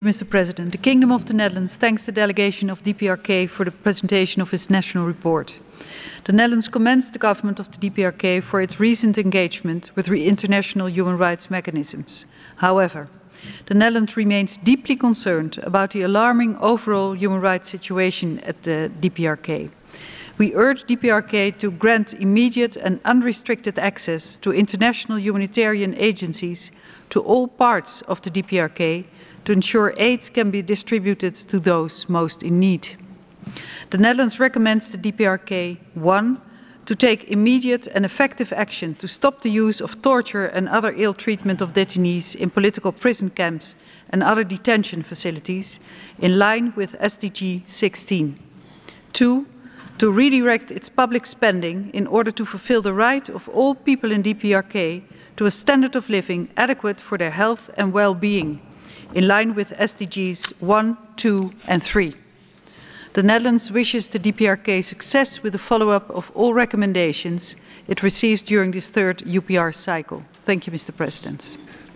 Mr. President, the Kingdom of the Netherlands thanks the delegation of DPRK for the presentation of its national report. The Netherlands commends the government of the DPRK for its recent engagement with international human rights mechanisms. However, the Netherlands remains deeply concerned about the alarming overall human rights situation at the DPRK. We urge DPRK to grant immediate and unrestricted access to international humanitarian agencies to all parts of the DPRK to ensure aid can be distributed to those most in need. The Netherlands recommends the DPRK 1. To take immediate and effective action to stop the use of torture and other ill treatment of detainees in political prison camps and other detention facilities in line with SDG 16. 2. To redirect its public spending in order to fulfill the right of all people in DPRK to a standard of living adequate for their health and well-being, in line with SDGs 1, 2 and 3. The Netherlands wishes the DPRK success with the follow-up of all recommendations it receives during this third UPR cycle. Thank you, Mr. President.